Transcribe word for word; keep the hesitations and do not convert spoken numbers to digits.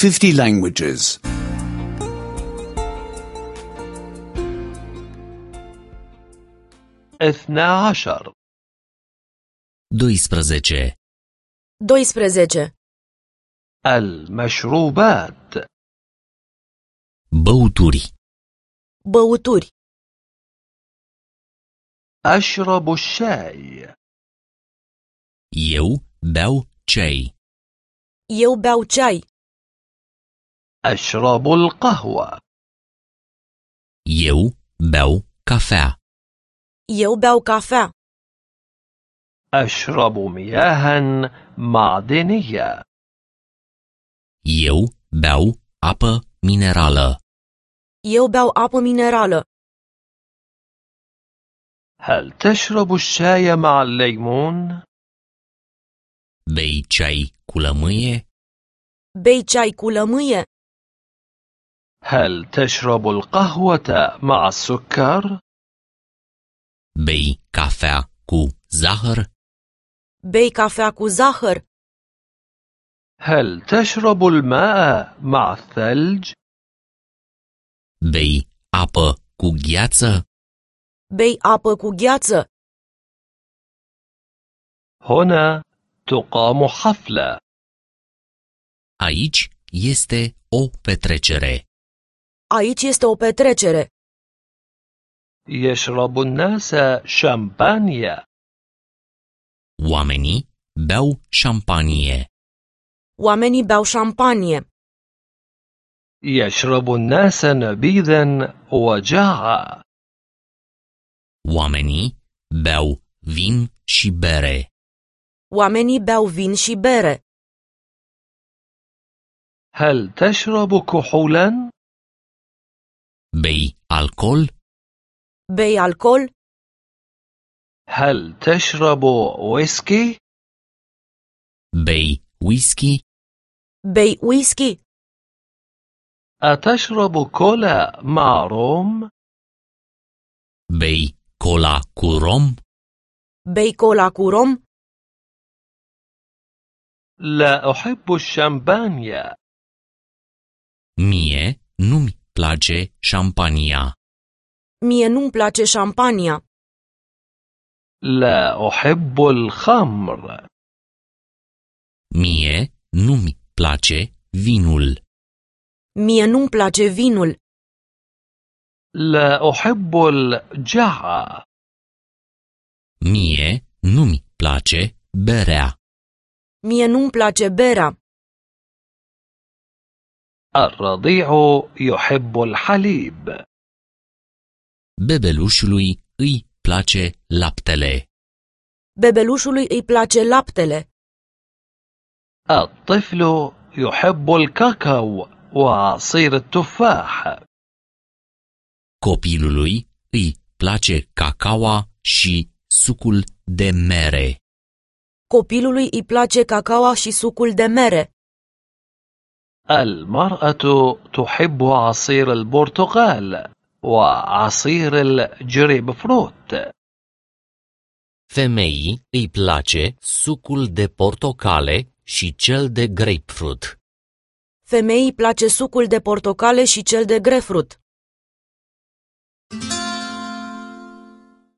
fifty languages. اثنا عشر. doisprezece. doisprezece. المشروبات. Băuturi. Băuturi. أشرب الشاي. Eu beau ceai. Eu beau ceai. أشرب القهوة. Eu beau cafea. Eu beau cafea. أشرب مياها معدنية. Eu beau apă minerală. Eu beau apă minerală. هل تشرب الشاي مع الليمون؟ Bei ceai cu lămâie? Bei ceai cu lămâie? هل تشرب القهوة مع السكر؟ Bei cafea cu zahăr? Bei cafea cu zahăr? هل تشرب الماء مع الثلج؟ Bei apă cu gheață? Bei apă cu gheață? هنا تقام حفلة. Aici este o petrecere. Aici este o petrecere. يشرب الناس شامبانيا. Oamenii beau șampanie. Oamenii beau șampanie. يشرب الناس نبيذا وجاعا. Oamenii beau vin și bere. Oamenii beau vin și bere. هل تشرب كحولا؟ Bei alcool? Bei alcool? هل تشرب ويسكي؟ Bei whisky? Bei whisky? أتشرب كولا مع روم؟ Bei cola cu rom? Bei cola cu rom? لا أحب الشامبانيا. Mie nu-mi place șampania. Mie nu-mi place șampania. لا أحب الخمر. Mie nu-mi place vinul. Mie nu-mi place vinul. لا أحب الجعة. Mie nu-mi place berea. Mie nu-mi place berea. الرضيع يحب الحليب. Bebelușului îi place laptele. Bebelușului îi place laptele. الطفل يحب الكاكاو وعصير التفاح. Copilului îi place cacaoa și sucul de mere. Copilului îi place cacaoa și sucul de mere. المرأة تحب عصير البرتقال وعصير الجريب فروت. Femeii îi place sucul de portocale și cel de grapefruit. Femeii îi place sucul de portocale și cel de grapefruit.